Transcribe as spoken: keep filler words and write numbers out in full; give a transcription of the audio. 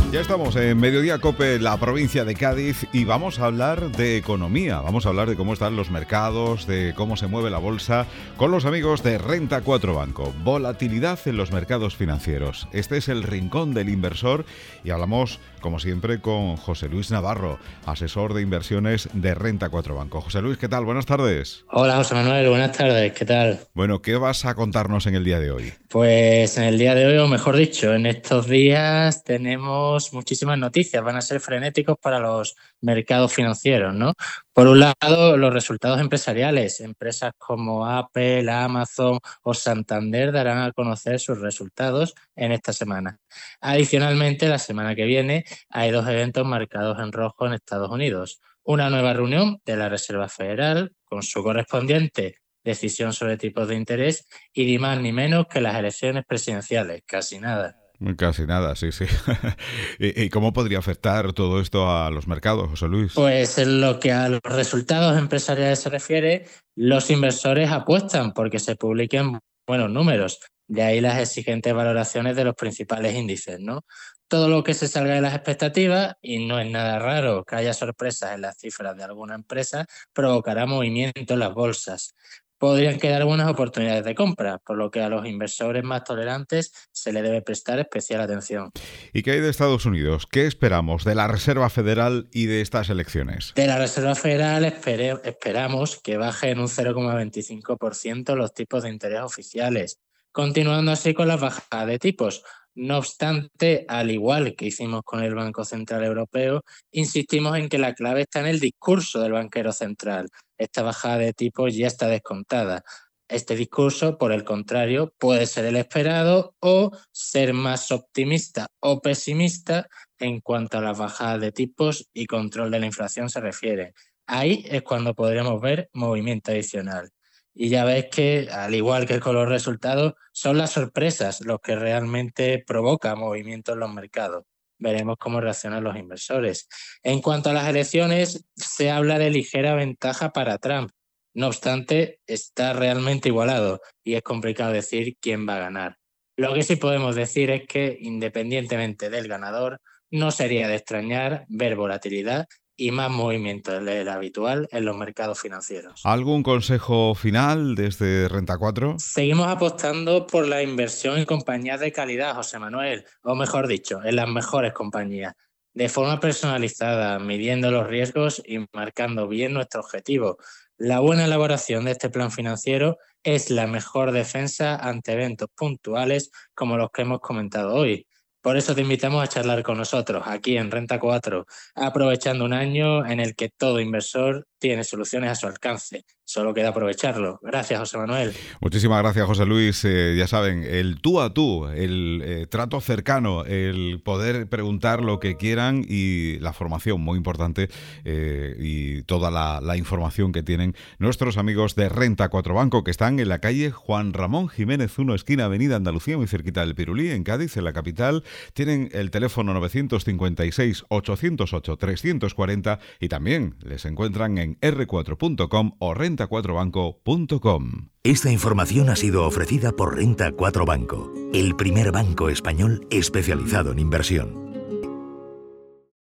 Ya estamos en Mediodía Cope, la provincia de Cádiz, y vamos a hablar de economía, vamos a hablar de cómo están los mercados, de cómo se mueve la bolsa, con los amigos de Renta cuatro Banco. Volatilidad en los mercados financieros. Este es el rincón del inversor y hablamos, como siempre, con José Luis Navarro, asesor de inversiones de Renta cuatro Banco. José Luis, ¿qué tal? Buenas tardes. Hola, José Manuel, buenas tardes, ¿qué tal? Bueno, ¿qué vas a contarnos en el día de hoy? Pues en el día de hoy, o mejor dicho, en estos días tenemos muchísimas noticias, van a ser frenéticos para los mercados financieros, ¿no? Por un lado, los resultados empresariales. Empresas como Apple, Amazon o Santander darán a conocer sus resultados en esta semana. Adicionalmente, la semana que viene hay dos eventos marcados en rojo en Estados Unidos. Una nueva reunión de la Reserva Federal con su correspondiente decisión sobre tipos de interés y ni más ni menos que las elecciones presidenciales, casi nada. Casi nada, sí, sí. ¿Y, ¿Y cómo podría afectar todo esto a los mercados, José Luis? Pues en lo que a los resultados empresariales se refiere, los inversores apuestan porque se publiquen buenos números. De ahí las exigentes valoraciones de los principales índices, ¿no? Todo lo que se salga de las expectativas, y no es nada raro que haya sorpresas en las cifras de alguna empresa, provocará movimiento en las bolsas. Podrían quedar buenas oportunidades de compra, por lo que a los inversores más tolerantes se le debe prestar especial atención. ¿Y qué hay de Estados Unidos? ¿Qué esperamos de la Reserva Federal y de estas elecciones? De la Reserva Federal espere, esperamos que baje en un cero coma veinticinco por ciento los tipos de interés oficiales, continuando así con las bajadas de tipos. No obstante, al igual que hicimos con el Banco Central Europeo, insistimos en que la clave está en el discurso del banquero central. Esta bajada de tipos ya está descontada. Este discurso, por el contrario, puede ser el esperado o ser más optimista o pesimista en cuanto a las bajadas de tipos y control de la inflación se refiere. Ahí es cuando podremos ver movimiento adicional. Y ya ves que, al igual que con los resultados, son las sorpresas los que realmente provocan movimiento en los mercados. Veremos cómo reaccionan los inversores. En cuanto a las elecciones, se habla de ligera ventaja para Trump. No obstante, está realmente igualado y es complicado decir quién va a ganar. Lo que sí podemos decir es que, independientemente del ganador, no sería de extrañar ver volatilidad y más movimiento del habitual en los mercados financieros. ¿Algún consejo final desde Renta cuatro? Seguimos apostando por la inversión en compañías de calidad, José Manuel, o mejor dicho, en las mejores compañías, de forma personalizada, midiendo los riesgos y marcando bien nuestro objetivo. La buena elaboración de este plan financiero es la mejor defensa ante eventos puntuales como los que hemos comentado hoy. Por eso te invitamos a charlar con nosotros aquí en Renta cuatro, aprovechando un año en el que todo inversor tiene soluciones a su alcance. Solo queda aprovecharlo. Gracias, José Manuel. Muchísimas gracias, José Luis. Eh, ya saben, el tú a tú, el eh, trato cercano, el poder preguntar lo que quieran y la formación, muy importante, eh, y toda la, la información que tienen nuestros amigos de Renta cuatro Banco, que están en la calle Juan Ramón Jiménez uno, esquina Avenida Andalucía, muy cerquita del Pirulí, en Cádiz, en la capital. Tienen el teléfono nueve cinco seis, ocho cero ocho, tres cuatro cero y también les encuentran en erre cuatro punto com o renta cuatro banco punto com. Esta información ha sido ofrecida por Renta cuatro Banco, el primer banco español especializado en inversión.